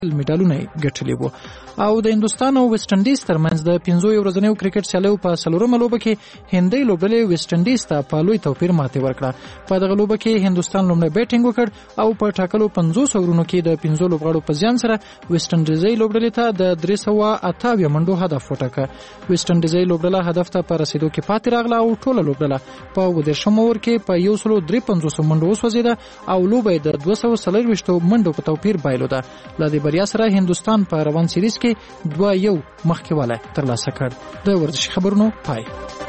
میډالونه ګټلي وو. او د هندوستان او ویسټ انډیز ترمنځ د 15 ورځنیو کرکټ سیالیو په 4مه لوبه کې هندۍ لوبډلې ویسټ انډیز ته په لوی توپیر ماتې ورکړه. په دغه لوبه کې هندوستان لومړی بیټینګ وکړ او په ټاکلو 50 اورونو کې د 15 لوبغاړو په زیان سره ویسټ انډیزي لوبډلې ته د 328 منډو هدف وټاکه. ویسټ انډیزي لوبډله هدف ته په رسیدو کې پاتې راغله او ټوله لوبډله په 13 اوور کې په 153 منډو وسوځیده او لوبه د 240 منډو په توپیر بایلوده. له دې بریا سره هندوستان په روان سیریز کې 2-1 مخکې والی ترلاسه کړ. د ورزشي خبرونو پای.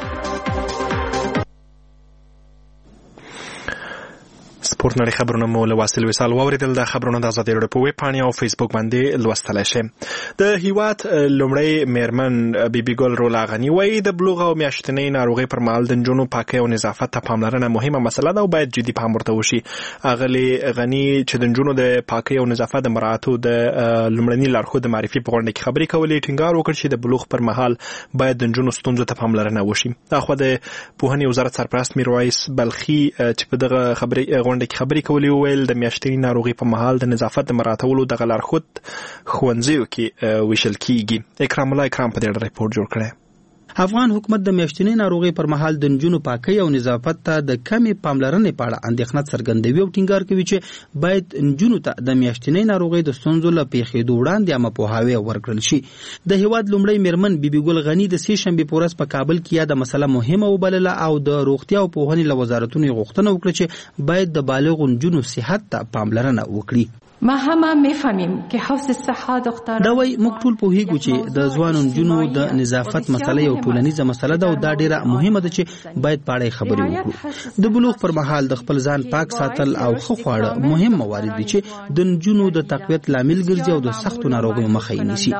سپورت نړۍ خبرونه مو له واصل وصال واوریدل. د خبرونو د ازادي راډیو په ویب پاڼې او فیسبوک باندې لوستلای شئ. د هیواد لومړی میرمن بیبي ګل رولا غنی وایي د بلوغ او میاشتنۍ ناروغۍ پر مهال د نجونو پاکۍ او نظافت ته پاملرنه مهمه مسله ده او باید جدي پام ورته وشي. اغلې غنی چې د نجونو د پاکۍ او نظافت د مراعاتو د لومړني لارښود معرفي په غونډه کې خبرې کولې. ټینګار وکړ چې د بلوغ پر مهال باید د نجونو ستونزو ته پاملرنه وشي. اخو د پوهنې وزارت سرپرست میرویس بلخي چې په دغه خبرې کولې ویل د میاشتنۍ ناروغۍ په مهال د نظافت د مراعاتولو دغه لارښود ښوونځیو کې ویشل کیږي. اکرام الله اکرام په دې اړه ریپورت جوړ کړی. افغان حکومت د میاشتنۍ ناروغۍ پر مهال د نجونو پاکۍ او نظافت ته د کمې پاملرنې په اړه اندېښنه څرګندوي او ټینګار کوي چې باید نجونو ته د میاشتنۍ ناروغۍ د ستونزو له پیښېدو وړاندې عامه پوهاوی ورکړل شي. د هیواد لومړی میرمن بیبي ګل غنی د سې شنبې په ورځ په کابل کې یاده مسله مهمه وبلله او د روغتیا او پوهنې له وزارتونو غوښتنه وکړه چې باید د بالغو نجونو صحت ته پاملرنه وکړي. ما همه میفهمیم که حفظ صحه دختران دا وای موږ ټول پوهیږو چې د ځوانو نجونو د نظافت مسله یو ټولنیزه مسله ده او دا ډیره مهمه ده چې باید په اړه خبرې وکړو. د بلوغ پر مهال د خپل ځان پاک ساتل او ښه خواړه مهم موارد دي چې د نجونو د تقویت لامل ګرځي او د سختو ناروغیو مخه نیسي.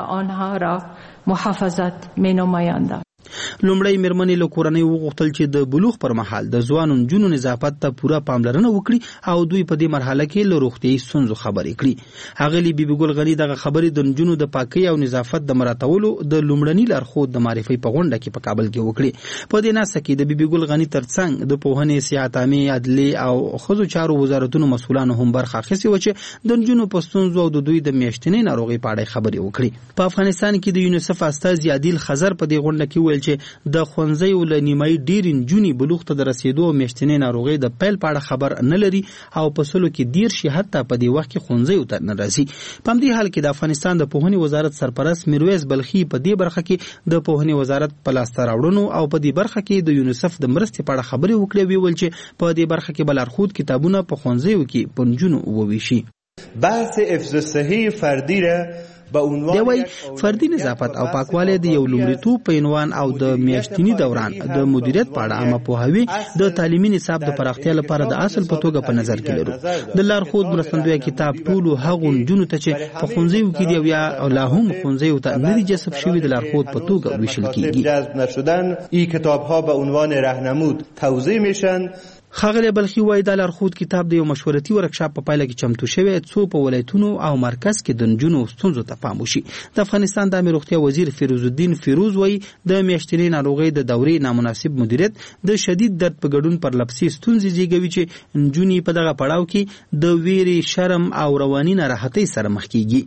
محافظت مینماینده. لومړی میرمنې له کورنۍ وغوښتل چې د بلوغ پر مهال د ځوانو نجونو نظافت ته پوره پاملرنه وکړي او دوی په دې مرحله کې له روغتیايي ستونزو خبرې کړي. اغلی بیبي ګل غنی دغه خبرې د نجونو د پاکۍ او نظافت د مراعاتولو د لومړني لارښود د معرفي په غونډه کې په کابل کې وکړي. په دې ناسه کې د بیبي ګل غنی ترڅنګ د پوهنې، صحت عامه، عدلیې او ښځو چارو وزارتونو مسؤلانو هم برخه اخیستې و چې د نجونو په ستونزو او د دوی د میاشتنۍ ناروغۍ په اړه خبرې وکړي. په افغانستان کې د یونیسف استازي عادل خزر په دې غونډه کې ویل چې د ښوونځیو له نیمایي ډېرې نجونې بلوغ ته د رسېدو او میاشتنۍ ناروغۍ د پیل په اړه خبر نه لري او په سلو کې 13 حتی په دې وخت کې ښوونځیو ته نه راځي. په همدې حال کې د افغانستان د پوهنې وزارت سرپرست میرویس بلخي په دې برخه کې د پوهنې وزارت په لاسته راوړنو او په دې برخه کې د یونیسف د مرستې په اړه خبرې وکړې. ویل چې په دې برخه کې به لارښود کتابونه په ښوونځیو کې په نجونو وویشي. بحث حفظ صحي فردي را دی وای فردي نظافت او پاکوالی د یو لومړیتوب په عنوان او د میاشتني دوران د مدیریت په اړه عامه پوهاوی د تعلیمي نصاب د پراختیا لپاره د اصل په توګه په نظر کې لرو. د لارښود مرستندوی کتاب ټولو هغو نجونو ته چې په ښوونځیو کې دی یا لا هم ښوونځیو ته نه دي جذب شوي د لارښود په توګه ویشل کیږي. جذب نشدن این کتاب‌ها به عنوان راهنمود توضیح میشن. ښاغلی بلخي وایي دا لارښود کتاب د یو مشورتي ورکشاپ په پایله کې چمتو شوی څو په ولایتونو او مرکز کې د نجونو ستونزو ته پام وشي. د افغانستان د عامه روغتیا وزیر فیروز الدین فیروز وایي د میاشتنۍ ناروغۍ د دورې نامناسب مدیریت د شدید درد په ګډون پرلپسې ستونزې زیږوي چې نجونې په دغه پړاو کې د ویرې، شرم او رواني ناراحتۍ سره مخ کیږي.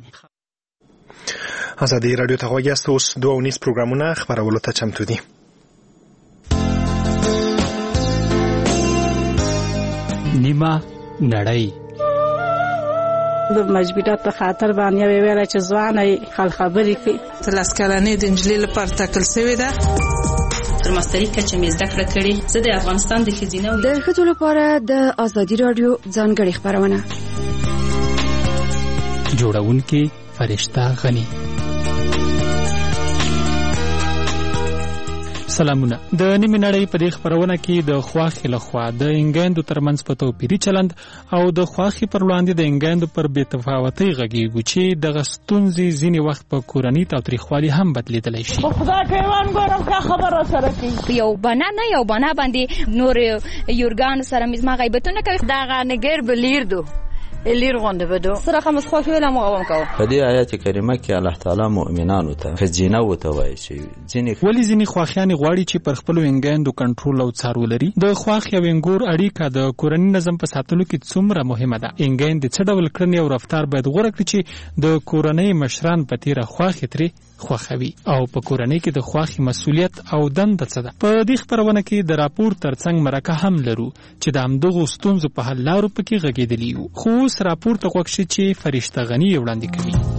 ازادي راډیو ته غوږ یاست. اوس 2 پروګرامونه خبرولو ته چمتو دي. نیمه نړۍ د مجبوریت په خاطر باندې ویل چې ځواني خل خبرې کوي. تلاسکلانې د انجلۍ لپاره ټاکل شوې ده. تر ماستري کچه مې زده کړه کړې. زه د افغانستان د ښځینه د ښځو لپاره د ازادي راډیو ځانګړې خبرونه جوړونکې فرشته غني. سلامونه. د نیمه نړۍ په دې خبرونه کې د خواخي لخوا د انګاندو ترمنځ په توپیري چلند او د خواخي پر وړاندې د انګاندو پر بې تفاوتۍ غږیږي چې د ستونزې ځینې وخت په کورنۍ تاوتریخوالي هم بدلیدلی شي. خدای کوي ګورم ښه خبره سره کوي. یو بنا نه یو بنا باندې نور یورګان سره مزما غیبتونه کوي. دغه نګر بلیردو لیر غونډه بدو سره خمس خو ویل مو غوم کو په دې آیت کریمه کې الله تعالی مؤمنانو ته خزینه وتوي چې ځینې ولی ځینې خواخیان غواړي چې پر خپل وینګاندو کنټرول او څارو لري. د خواخ یا وینګور اړیکه د کورنۍ نظم په ساتلو کې څومره مهمه ده. انګاند څه ډول کړنې او رفتار باید غوړه کړي چې د کورنۍ مشران په تیره خواخې ترې خوښوي او په کورنۍ کې د خواخې مسؤلیت او دنده څه ده. په دې خبرونه کې د راپور ترڅنګ مرکه هم لرو چې د همدغو ستونزو په حل لارو پکې غږېدلي یو. خو اوس راپور ته غوږ شي چې فرشته غني وړاندې کوي.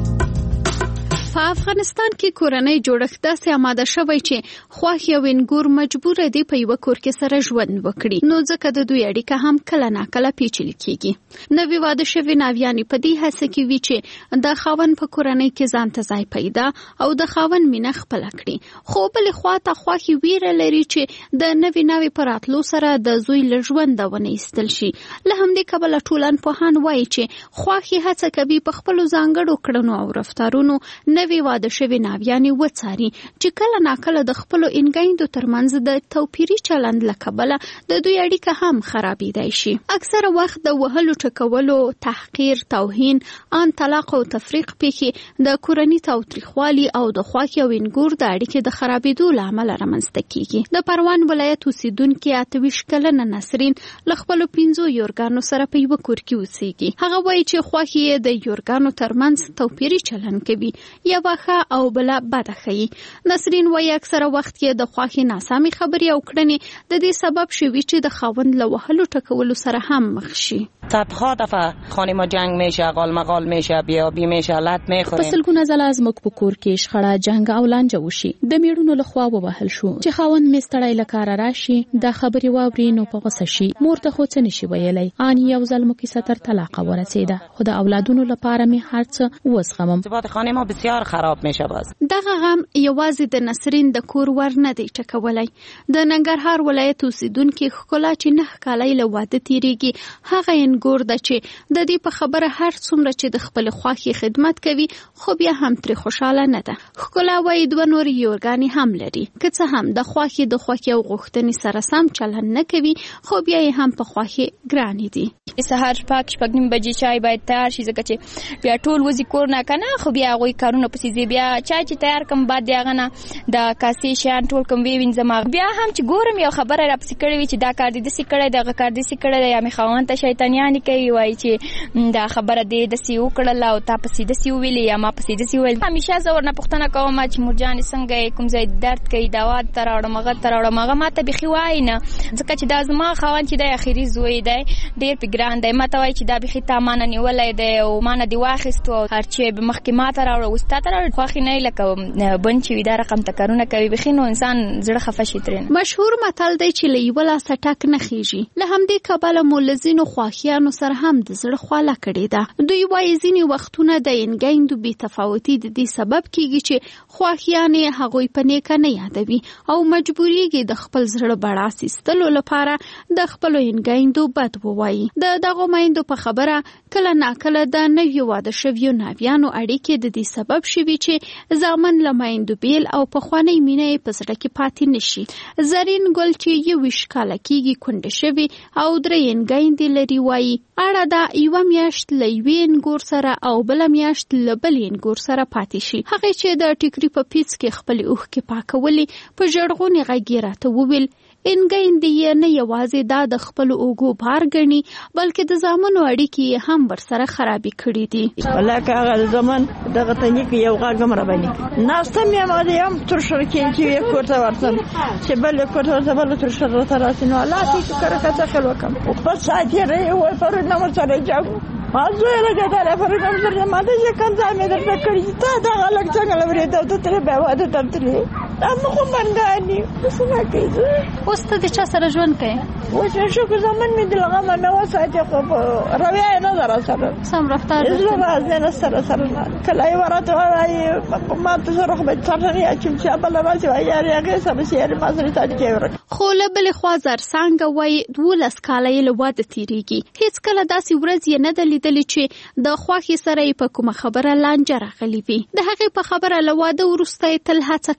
په افغانستان کې کورنۍ جوړښت داسې آماده شوی چې خواخ یا وینګور مجبور دي په یو کور کې سره ژوند وکړي، نو ځکه د دوی اړیکه هم کله ناکله پیچلې کیږي. نوی واده شوی ناویانې په دې هڅه کې وي چې د خاوند په کورنۍ کې ځان ته ځای پیدا او د خاوند مینه خپل کړي، خو بل خوا ته خواخي ویره لري چې د نوی پر راتلو سره د زوی له ژوند ونه ایستل شي. له همدې کبله ټولنپوهان وایي چې خواخي هڅه کوي په خپل ځانګړو کړنو او رفتارونو وی واده شوی ناویانې وڅاري چې کله ناکله د خپلو انګایندو ترمنځ د توپیري چلند له کبله د دوی اړیکه هم خرابېدای شي. اکثره وخت د وهلو ټکولو، تحقیر، توهین، ان طلاق او تفریق پیښې د کورنۍ تاوتریخوالي او د خواخ یا وینګور د اړیکې د خرابېدو له امله رامنځته کیږي. د پروان ولایت اوسیدونکې 28 کلنه نسرین له خپلو 5 یورګانو سره په یوه کور کې اوسېږي. هغه وایي چې خواخ یې د یورګانو ترمنځ توپیري چلند کوي، یوه ښه او بله بده ښیي. نسرین وایي اکثره وخت کې د خواخي ناسمې خبرې او کړنې د دې سبب شوي چې د خاوند له وهلو ټکولو سره هم مخ شي. صدها دفعه خانه ما جنگ میشه، غال مغال میشه، بیابی میشه، لط میخوریم. په سلګونه ځله زموږ په کور کې شخړه، جنگ او لانجه وشي. د میړونو له خوا ووهل شو چې خاوند مې ستړی له کاره راشي، دا خبرې واوري نو په غوسه شي. مور ته خو څه نشي ویلی، ان یو ځل مو کیسه تر طلاق ورسېده، خو د اولادونو لپاره مې هر څه وزغمم. ثبات خانه ما بسیار خراب میشه. باز دغه غم یوازې د نسرین د کور ور نه دی ټکولی. د ننګرهار ولایت اوسیدونکي ښکلا چې 9 کاله له واده تیریږي، هغه انګور ده چې د دې په خبره هر څومره چې د خپل خواخي خدمت کوي خو بیا هم ترې خوشاله نه ده. ښکلا وایي 2 نور یورګانې هم لري، که څه هم د خواخي د خوښۍ او غوښتنې سره سم چلند نه کوي، خو بیا یې هم په خواخي ګرانې دي. سهار پاک 6:30 بجې چای باید تیار شي، ځکه چې بیا ټول وځي کور نه کنه، خو بیا هغوی کارونه پسې ځي. بیا چای چې تیار کم بعد هغه نه د کاسې شیان ټول کم وینځم. بیا هم چې ګورم یو خبره راپسې کړې وي چې دا کار دې داسې کړی، دغه کار داسې کړی دی، یا مې خاوند ته شیطانیانې کوي، وایي چې دا خبره دې داسې وکړله او تا پسې داسې وویلې یا ما پسې داسې وویل. همیشه زه ورنه پوښتنه کوم چې مورجانې څنګه یې، کوم ځای درد کوي، دوا ته راوړم، هغه ته راوړم. هغه ما ته بیخي وایي نه، ځکه چې دا زما خاوند چې دی اخري زوی دی، ډېر پې ګران دی. ما ته وایي چې دا بیخي تا ما نه نیولی دی او ما نه دې واخیستو او هر چې مخکې ما ته راوړه اوس تا ته راوړه. خوښې نه لکه بند چې وي دا رقم ته کارونه کوي، بیخي نو انسان زړه خفه شي ترېنه. مشهور متل دی چې له یوه لاسه ټک نه خیږي. له همدې کبله مو له ځینو خواښیانو سره هم د زړه خواله کړې ده. دوی وایي ځینې وختونه د انګایندو بې تفاوتي د دې سبب کیږي چې خواښیانې هغوی په نیکه نه یادوي او مجبوریږي د خپل زړه بړاس ایستلو لپاره د خپلو انګایندو بد ووایي. د دغو میندو په خبره کله ناکله د نوي واده شویو ناویانو اړیکې د دې سبب شوي چې زامن له میندو بیل او پخوانۍ مینه یې په زړه کې پاتې نشي. زرین ګل چې 21 کاله کېږي کونډه شوې او 3 انګایندې لري وایي اړه ده یوه میاشت له یوې انګور سره او بله میاشت له بلې انګور سره پاتې شي. هغې چې د ټیکري په پیڅ کې خپلې اوښکې پاکولې په ژړغونې غږ یې راته وویل انګایندې یې نه یوازې دا د خپلو اوږو بار ګڼي بلکې د زامنو اړیکې یې هم ورسره خرابې کړي دي. لکه هغه د زمن دغه تنې کې یو غږ هم راباندې ناسته مې هم د یم ترشر کې یو کور ته ورتم چې بل کور ته ورته بل ترشر راته راسي نو الله دې کړه که څه خل وکم په ساعت یې وای پرون نو سره جاګو ما زوی راځه دا پرون نو سره ما دې کوم ځای مې درته کړی ته دا غلط څنګه لوري ته تر به واده تم ترې ام خو منګانی څه کوي اوس ته د چا سره ژوند کوي؟ اوس شکر زمن مې دلغه ما نو ساعت خو رویا نه درسره سم رفتار زه راځم نه سره کله یې ورته وایي ما ته سره خو به څنګه چې بل راځي وایي هغه سره شهر ما سره تاجي خو له بلې خوا زرڅانګه وایي 12 کاله یې له واده تیریږي. هیڅ کله داسې ورځ یې نه ده لیدلې چې د خواښې سره یې په کومه خبره لانجه راغلې وي. د هغې په خبره له واده وروسته یې تل هڅه کړې چې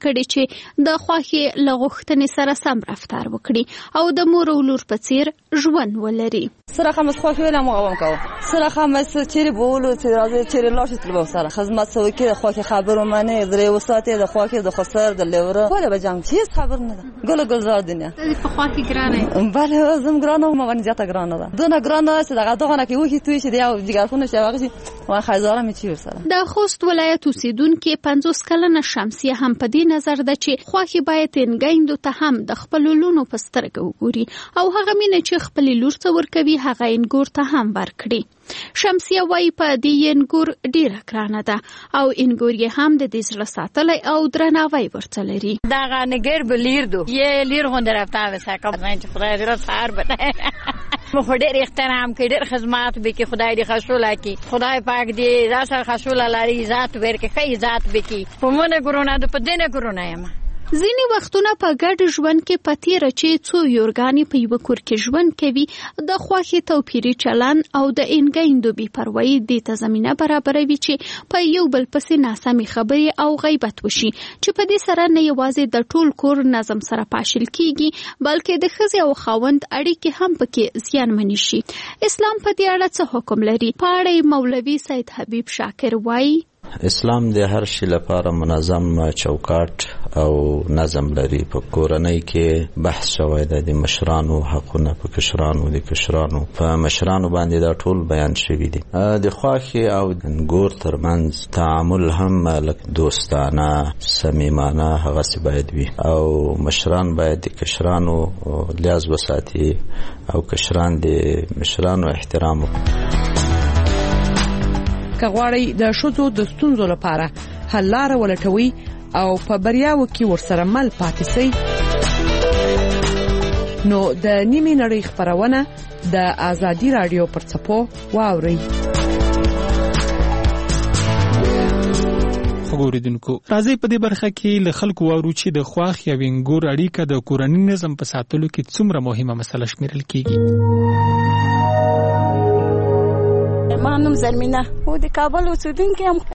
چې د خواخي لغښتنې سره سم رفتار وکړي او د مور او لور په څیر ژوند ولري. سره خمس خوښ ویل مو غوم کو سره خمس چیرې بولو چې راځي چیرې لاش تل سره خدمت سوي کې خوخي خبرو منه درې وساته د خوخي د خسر د لوره ولا بجام هیڅ خبر نه ګل ګلزار دنیا د خوخي ګرانه بله زم ګرانه ما باندې جاته ګرانه ده دونه ګرانه چې دغه دغه کې وکی توي چې دی او دیګرخونه شواغشي وای خزاره می چی سره. د خوست ولایت اوسیدونکو 50 کلنه شمسیه هم په دې نظر ده چې خوخي باید انګیندو ته هم د خپل لونو په سترګه وګوري او هغه مینه چې خپل لور ته ورکوي هغه انګور ته هم ورکړي. شمسیه وای په دې انګور ډیره ګرانه ده او انګور یې هم د دې زړه ساتلای او درناوی ورته لري. دا غنګر بلیر دو یې لیر غوند رافتا وساکه چې خدای دې سار بنه مخ ډېر احترام کوي ډېر خدمات به کې خدای دې خشوله کې خدای پاک دې راسره خشوله لري ذات ورکه خې ذات به کې په مونږه ګورونه د په دینه ګورونه یم. ځینې وختونه په ګډ ژوند کې پتیره چې څو یورګانې په یو کور کې ژوند کوي د خوښي توپیري چلن او د انګیندو بې پروایي دې ته زمینه برابروي چې په یو بل پسې ناسمې خبرې او غیبت وشي چې په دې سره نه یوازې د ټول کور نظم سره پاشل کیږي بلکې د ښځې او خاوند اړیکې هم پکې زیانمنې شي. اسلام په دې اړه څه حکم لري؟ په اړه مولوي سید حبیب شاکر وایي اسلام د هر شي لپاره منظم چوکاټ او نظم لري. په کورنۍ کې بحث شوی د مشرانو حقونه په کشرانو د کشرانو په مشرانو باندې دا ټول بیان شوی دي. د خواخي او ګور ترمنځ تعامل هم لک دوستانه صمیمانه هغه څه باید وي او مشران باید د کشرانو لیاز وساتي او کشران د مشرانو احترام وکړي. که غواړئ د ښځو د ستونزو لپاره حل لاره ولټوي او په بریاوو کې ورسره مل پاتې شئ نو د نیمې نړۍ خپرونه د آزادي رادیو پر څپو واورئ. خبریدونکو راځي په دې برخه کې له خلکو واورو چې د خواخ یا وینګور اړیکه د کورنۍ نظم په ساتلو کې څومره مهمه مسله شمیرل کیږي. ما نوم زرمینه و د کابل اوسیدونکې یم.